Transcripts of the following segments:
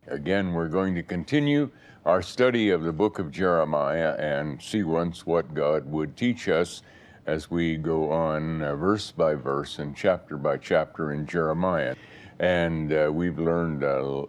Again, we're going to continue our study of the book of Jeremiah and see once what God would teach us as we go on verse by verse and chapter by chapter in Jeremiah. And we've learned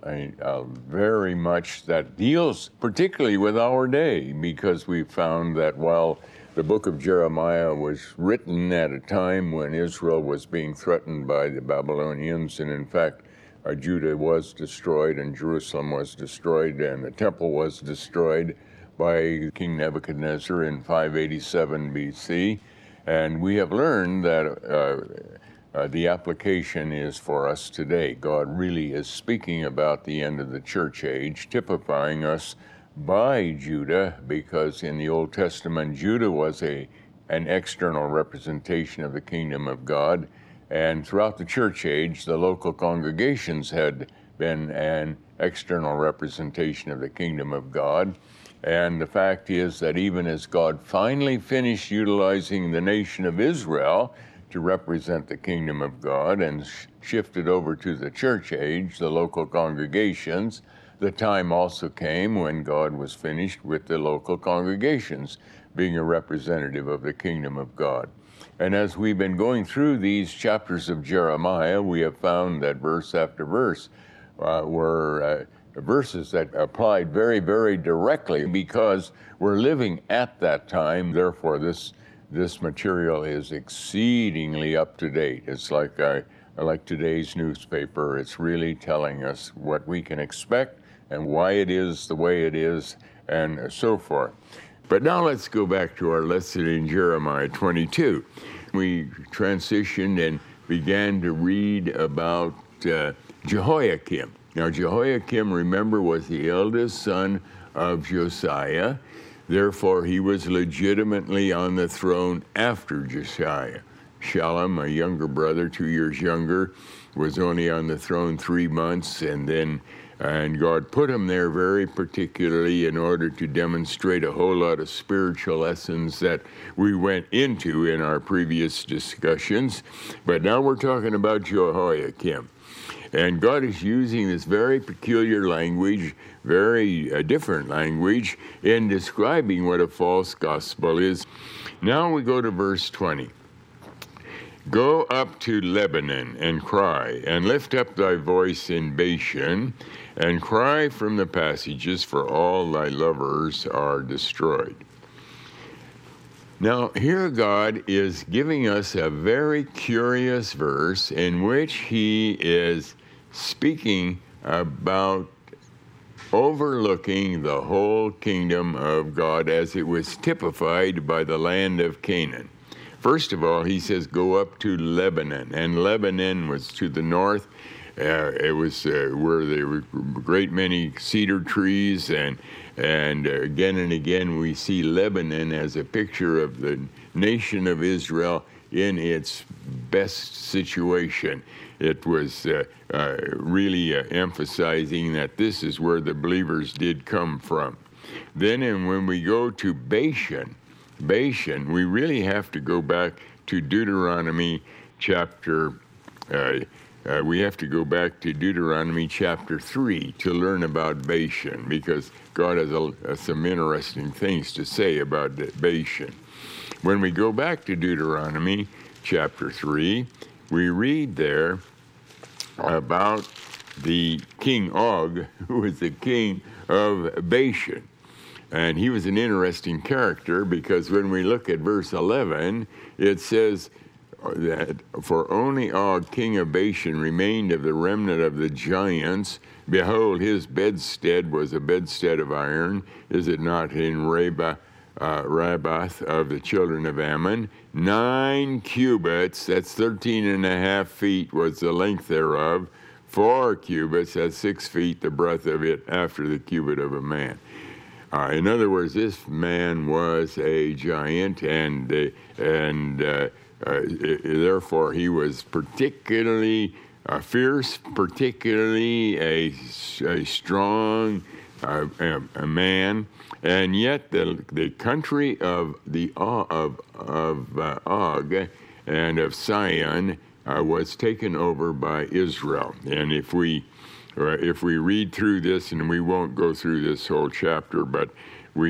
very much that deals particularly with our day, because we found that while the book of Jeremiah was written at a time when Israel was being threatened by the Babylonians, and in fact, Judah was destroyed and Jerusalem was destroyed and the temple was destroyed by King Nebuchadnezzar in 587 BC. And we have learned that the application is for us today. God really is speaking about the end of the church age, typifying us by Judah, because in the Old Testament, Judah was an external representation of the kingdom of God. And throughout the church age, the local congregations had been an external representation of the kingdom of God. And the fact is that even as God finally finished utilizing the nation of Israel to represent the kingdom of God and shifted over to the church age, the local congregations, the time also came when God was finished with the local congregations being a representative of the kingdom of God. And as we've been going through these chapters of Jeremiah, we have found that verse after verse were verses that applied very, very directly, because we're living at that time. Therefore, this material is exceedingly up to date. It's like today's newspaper. It's really telling us what we can expect and why it is the way it is, and so forth. But now let's go back to our lesson in Jeremiah 22. We transitioned and began to read about Jehoiakim. Now, Jehoiakim, remember, was the eldest son of Josiah. Therefore, he was legitimately on the throne after Josiah. Shallum, a younger brother, 2 years younger, was only on the throne 3 months, and God put him there very particularly in order to demonstrate a whole lot of spiritual lessons that we went into in our previous discussions. But now we're talking about Jehoiakim. And God is using this very peculiar language, very different language, in describing what a false gospel is. Now we go to verse 20. Go up to Lebanon and cry, and lift up thy voice in Bashan, and cry from the passages, for all thy lovers are destroyed. Now, here God is giving us a very curious verse in which he is speaking about overlooking the whole kingdom of God as it was typified by the land of Canaan. First of all, he says, go up to Lebanon, and Lebanon was to the north. It was where there were a great many cedar trees, and again and again we see Lebanon as a picture of the nation of Israel in its best situation. It was really emphasizing that this is where the believers did come from. Then, and when we go to Bashan, we really have to go back to Deuteronomy chapter. We have to go back to Deuteronomy chapter 3 to learn about Bashan, because God has some interesting things to say about Bashan. When we go back to Deuteronomy chapter 3, we read there about the King Og, who was the king of Bashan. And he was an interesting character, because when we look at verse 11, it says that, for only Og, king of Bashan, remained of the remnant of the giants. Behold, his bedstead was a bedstead of iron. Is it not in Rabbath of the children of Ammon? 9 cubits, that's 13.5 feet, was the length thereof. 4 cubits, that's 6 feet, the breadth of it, after the cubit of a man. In other words, this man was a giant, and therefore he was particularly fierce, particularly a strong a man, and yet the country of Og and of Sion was taken over by Israel. And if we if we read through this, and we won't go through this whole chapter, but we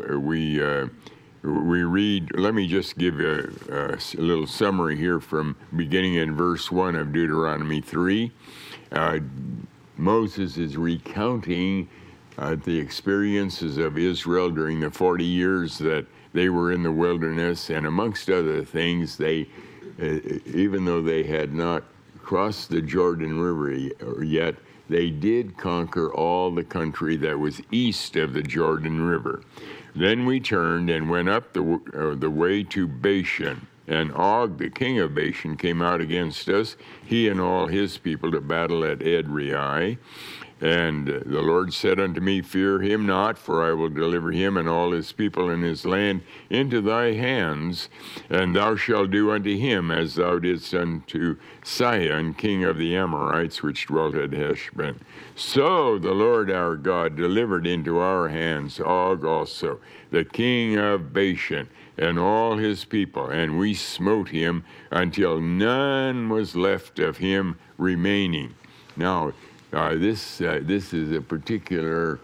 read. Let me just give a little summary here from beginning in verse 1 of Deuteronomy 3. Moses is recounting the experiences of Israel during the 40 years that they were in the wilderness, and amongst other things, they, even though they had not crossed the Jordan River yet, they did conquer all the country that was east of the Jordan River. Then we turned and went up the way to Bashan, and Og, the king of Bashan, came out against us, he and all his people, to battle at Edrei. And the Lord said unto me, Fear him not, for I will deliver him and all his people and his land into thy hands, and thou shalt do unto him as thou didst unto Sihon, king of the Amorites, which dwelt at Heshbon. So the Lord our God delivered into our hands Og also, the king of Bashan, and all his people, and we smote him until none was left of him remaining. Now, this is a particular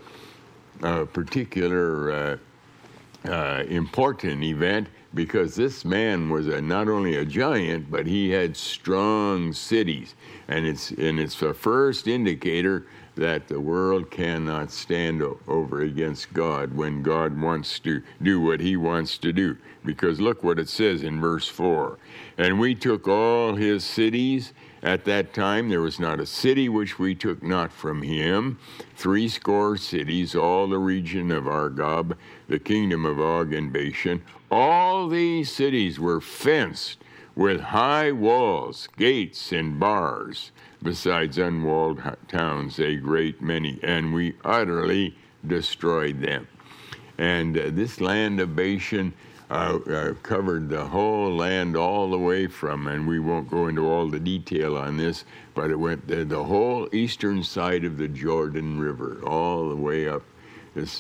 important event, because this man was not only a giant, but he had strong cities, and it's the first indicator that the world cannot stand over against God when God wants to do what he wants to do. Because look what it says in verse 4. And we took all his cities. At that time there was not a city which we took not from him, 80 cities, all the region of Argob, the kingdom of Og and Bashan. All these cities were fenced with high walls, gates, and bars, besides unwalled towns, a great many, and we utterly destroyed them. And this land of Bashan covered the whole land all the way from, and we won't go into all the detail on this, but it went the whole eastern side of the Jordan River, all the way up this,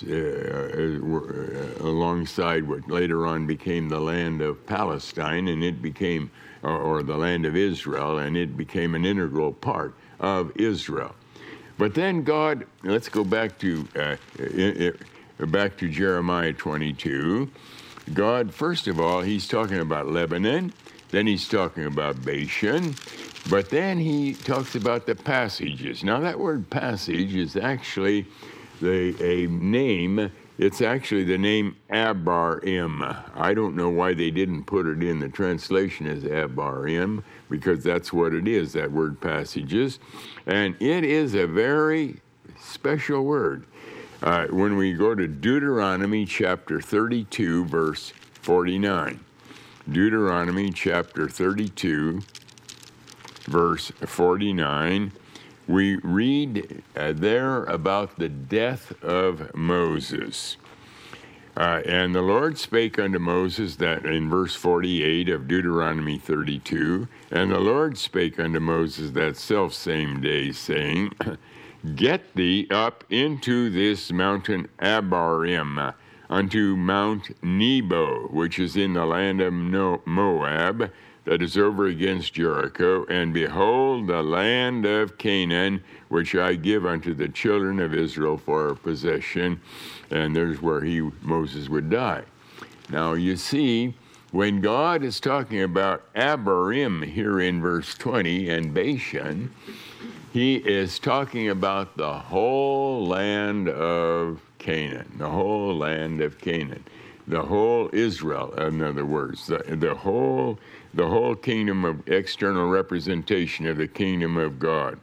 alongside what later on became the land of Palestine, and it became, or the land of Israel, and it became an integral part of Israel. But then God, let's go back to Jeremiah 22. God, first of all, he's talking about Lebanon, then he's talking about Bashan, but then he talks about the passages. Now, that word passage is actually a name. It's actually the name Abarim. I don't know why they didn't put it in the translation as Abarim, because that's what it is, that word passages. And it is a very special word. When we go to Deuteronomy chapter 32, verse 49. Deuteronomy chapter 32, verse 49, we read there about the death of Moses. And the Lord spake unto Moses, that in verse 48 of Deuteronomy 32, and the Lord spake unto Moses that selfsame day, saying, Get thee up into this mountain Abarim, unto Mount Nebo, which is in the land of Moab, that is over against Jericho, and behold the land of Canaan, which I give unto the children of Israel for a possession. And there's where Moses would die. Now you see, when God is talking about Abarim here in verse 20 and Bashan, he is talking about the whole land of Canaan, the whole land of Canaan, the whole Israel, in other words, the whole kingdom of external representation of the kingdom of God.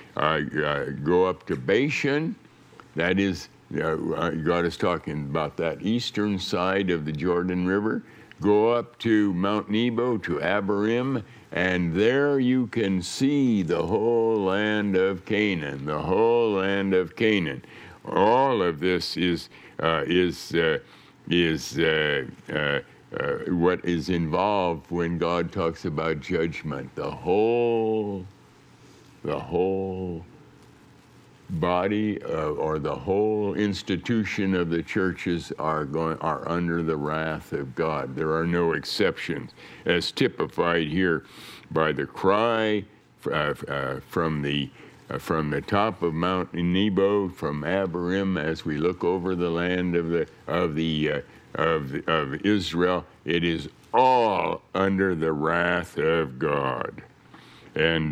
Go up to Bashan, that is, God is talking about that eastern side of the Jordan River. Go up to Mount Nebo, to Abarim, and there you can see the whole land of Canaan, the whole land of Canaan. All of this is what is involved when God talks about judgment. The whole body or the whole institution of the churches are under the wrath of God. There are no exceptions, as typified here by the cry from the from the top of Mount Nebo, from Abarim, as we look over the land of Israel, it is all under the wrath of God, and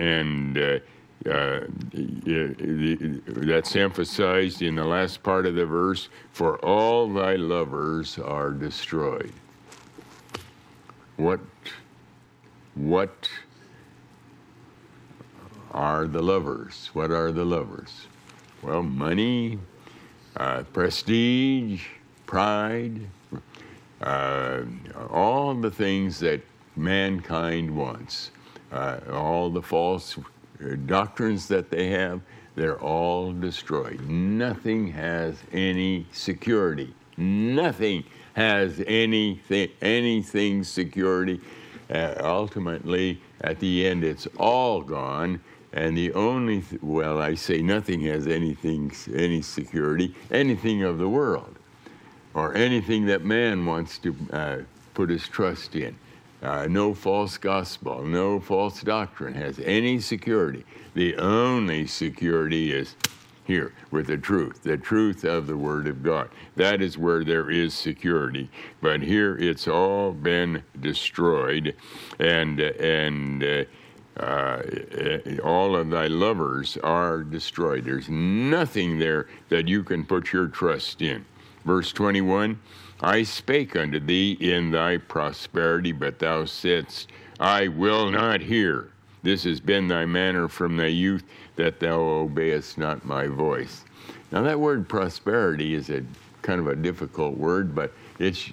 that's emphasized in the last part of the verse. For all thy lovers are destroyed. What are the lovers? What are the lovers? Well, money, prestige, pride, all the things that mankind wants, all the false doctrines that they have, they're all destroyed. Nothing has any security. Nothing has anything security. Ultimately, at the end, it's all gone. And the only, I say nothing has any security, anything of the world, or anything that man wants to put his trust in. No false gospel, no false doctrine has any security. The only security is here with the truth of the Word of God. That is where there is security. But here it's all been destroyed, and all of thy lovers are destroyed. There's nothing there that you can put your trust in. Verse 21, I spake unto thee in thy prosperity, but thou saidst, I will not hear. This has been thy manner from thy youth, that thou obeyest not my voice. Now that word prosperity is a kind of a difficult word, but it's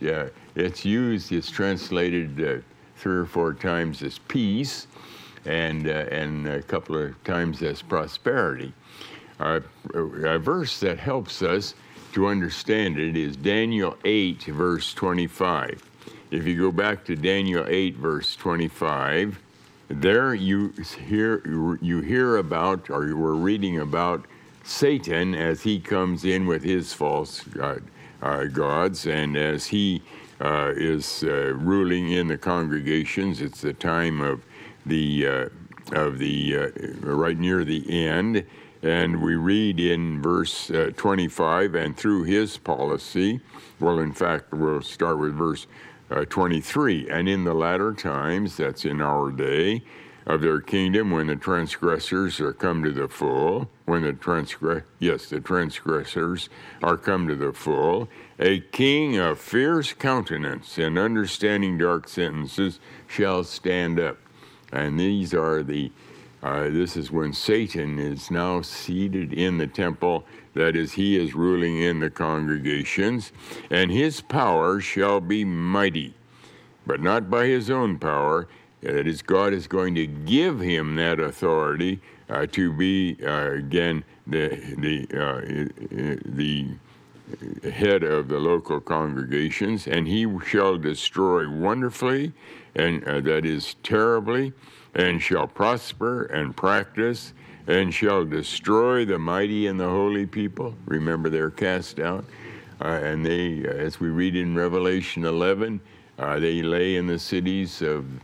translated 3 or 4 times as peace, and a couple of times as prosperity. A verse that helps us to understand it is Daniel 8, verse 25. If you go back to Daniel 8, verse 25, there you hear about, or we're reading about Satan as he comes in with his false gods, and as he is ruling in the congregations. It's the time of the right near the end, and we read in verse 25, and through his policy, well, in fact, we'll start with verse 23, and in the latter times, that's in our day, of their kingdom, when the transgressors are come to the full, the transgressors are come to the full, a king of fierce countenance and understanding dark sentences shall stand up. And these are this is when Satan is now seated in the temple, that is, he is ruling in the congregations, and his power shall be mighty, but not by his own power. That is, God is going to give him that authority to be, again, the head of the local congregations, and he shall destroy wonderfully, and that is terribly, and shall prosper and practice, and shall destroy the mighty and the holy people. Remember, they're cast out, and they, as we read in Revelation 11, they lay in the cities in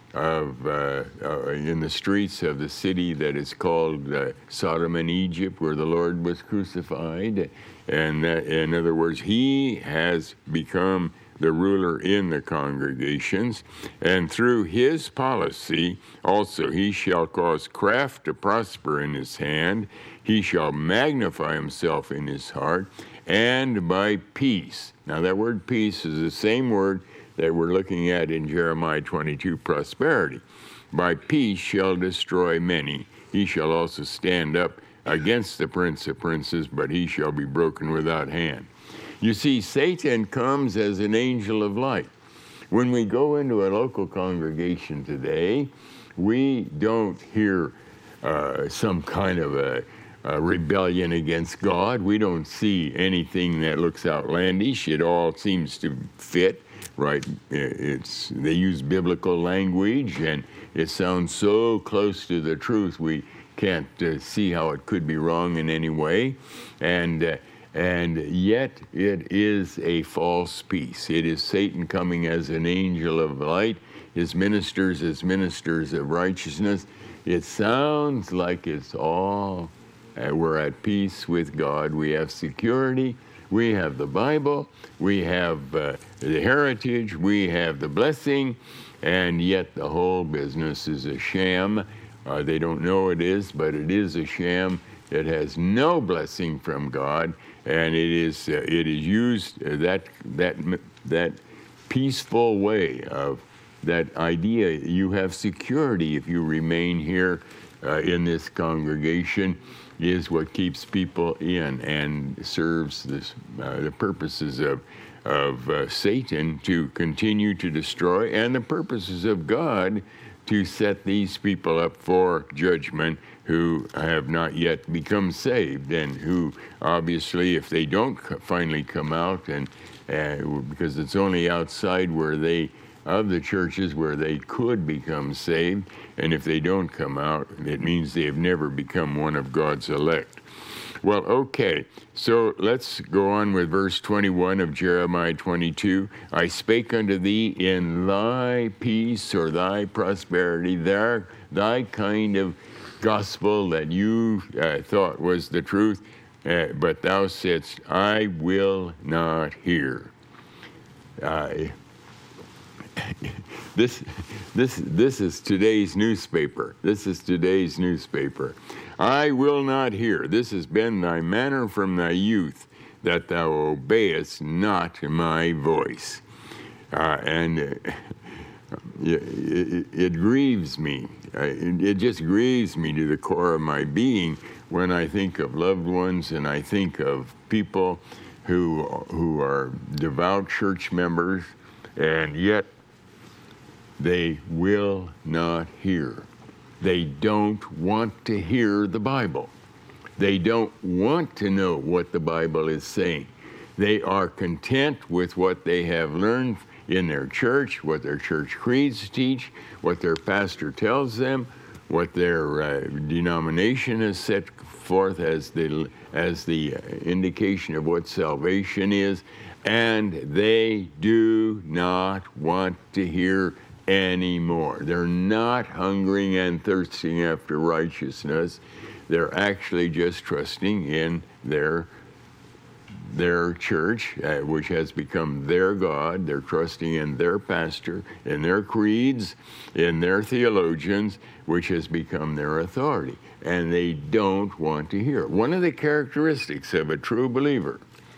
the streets of the city that is called Sodom and Egypt, where the Lord was crucified. And that, in other words, he has become the ruler in the congregations, and through his policy also he shall cause craft to prosper in his hand, he shall magnify himself in his heart, and by peace. Now that word peace is the same word that we're looking at in Jeremiah 22, prosperity. By peace shall destroy many. He shall also stand up against the prince of princes, but he shall be broken without hand. You see, Satan comes as an angel of light. When we go into a local congregation today, we don't hear some kind of a rebellion against God. We don't see anything that looks outlandish. It all seems to fit, right? They use biblical language, and it sounds so close to the truth, we can't see how it could be wrong in any way. And yet it is a false peace. It is Satan coming as an angel of light. his ministers as ministers of righteousness. It sounds like it's all, we're at peace with God. We have security. We have the Bible. We have the heritage. We have the blessing. And yet the whole business is a sham. They don't know it is, but it is a sham. It has no blessing from God, and it is used that peaceful way of that idea. You have security if you remain here in this congregation, is what keeps people in and serves the purposes of Satan to continue to destroy, and the purposes of God to set these people up for judgment who have not yet become saved, and who obviously, if they don't finally come out, and because it's only outside of the churches where they could become saved, and if they don't come out, it means they have never become one of God's elect. Well, okay, so let's go on with verse 21 of Jeremiah 22. I spake unto thee in thy peace, or thy prosperity, thy kind of gospel that you thought was the truth, but thou saidst, I will not hear. This is today's newspaper. This is today's newspaper. I will not hear. This has been thy manner from thy youth, that thou obeyest not my voice. It grieves me. It just grieves me to the core of my being when I think of loved ones, and I think of people who are devout church members, and yet they will not hear. They don't want to hear the Bible. They don't want to know what the Bible is saying. They are content with what they have learned in their church, what their church creeds teach, what their pastor tells them, what their denomination has set forth as the indication of what salvation is, and they do not want to hear anymore. They're not hungering and thirsting after righteousness. They're actually just trusting in their church, which has become their God. They're trusting in their pastor, in their creeds, in their theologians, which has become their authority. And they don't want to hear. One of the characteristics of a true believer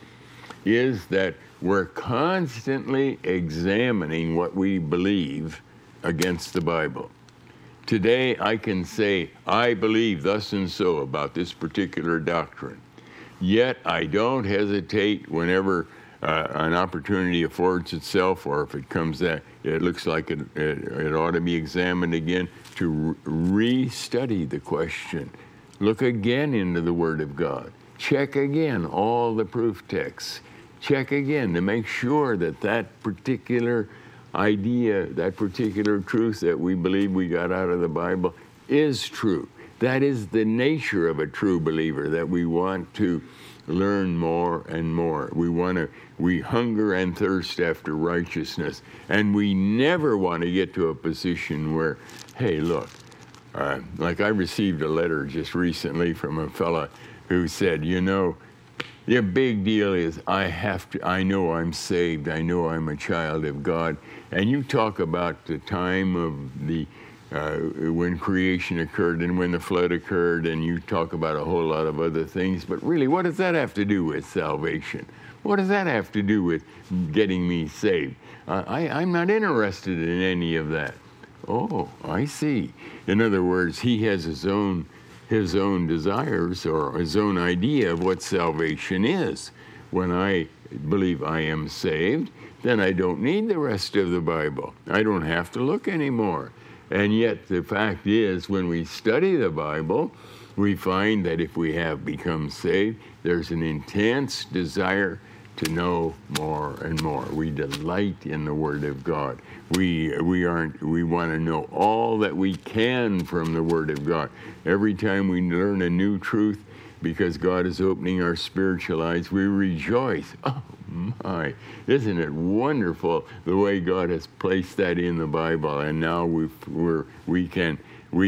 is that we're constantly examining what we believe against the Bible. Today, I can say, I believe thus and so about this particular doctrine. Yet, I don't hesitate whenever an opportunity affords itself, or if it comes that it looks like it ought to be examined again, to re-study the question. Look again into the Word of God. Check again all the proof texts. Check again to make sure that that particular idea, that particular truth that we believe we got out of the Bible is true. That is the nature of a true believer, that we want to learn more and more. We hunger and thirst after righteousness, and we never want to get to a position where, hey, look, like I received a letter just recently from a fella who said, you know, the big deal is I know I'm saved. I know I'm a child of God. And you talk about the time of when creation occurred and when the flood occurred, and you talk about a whole lot of other things. But really, what does that have to do with salvation? What does that have to do with getting me saved? I'm not interested in any of that. Oh, I see. In other words, he has his own desires or his own idea of what salvation is. When I believe I am saved, then I don't need the rest of the Bible. I don't have to look anymore. And yet the fact is, when we study the Bible, we find that if we have become saved, there's an intense desire to know more and more. We delight in the Word of God. We want to know all that we can from the Word of God. Every time we learn a new truth, because God is opening our spiritual eyes, we rejoice. Oh My, isn't it wonderful the way God has placed that in the Bible, and now we can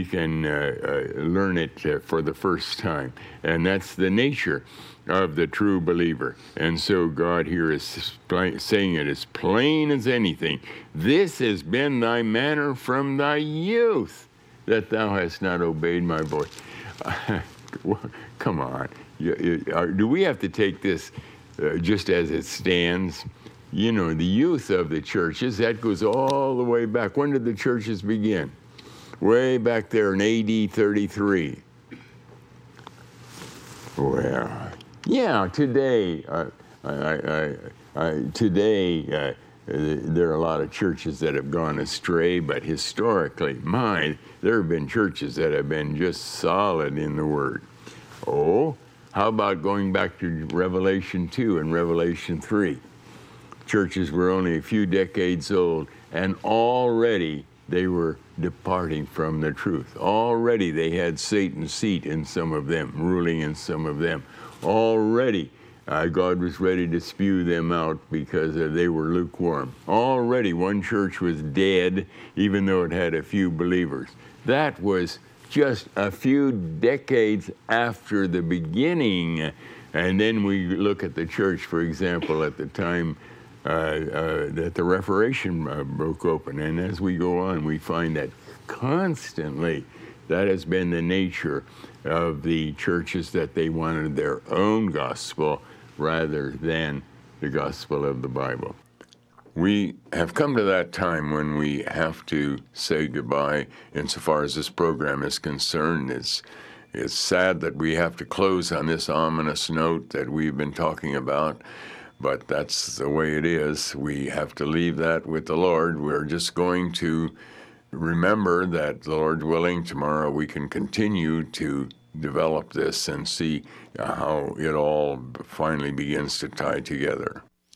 learn it for the first time, and that's the nature of the true believer. And so God here is saying it as plain as anything. This has been thy manner from thy youth, that thou hast not obeyed my voice. Come on. Do we have to take this just as it stands? You know, the youth of the churches, that goes all the way back. When did the churches begin? Way back there in AD 33. Well, yeah, today, there are a lot of churches that have gone astray, but historically, there have been churches that have been just solid in the Word. Oh, how about going back to Revelation 2 and Revelation 3? Churches were only a few decades old, and already they were departing from the truth. Already they had Satan's seat in some of them, ruling in some of them. Already God was ready to spew them out because they were lukewarm. Already one church was dead, even though it had a few believers. That was just a few decades after the beginning. And then we look at the church, for example, at the time that the Reformation broke open. And as we go on, we find that constantly that has been the nature of the churches, that they wanted their own gospel rather than the gospel of the Bible. We have come to that time when we have to say goodbye insofar as this program is concerned. It's sad that we have to close on this ominous note that we've been talking about, but that's the way it is. We have to leave that with the Lord. We're just going to remember that, the Lord willing, tomorrow we can continue to develop this and see how it all finally begins to tie together.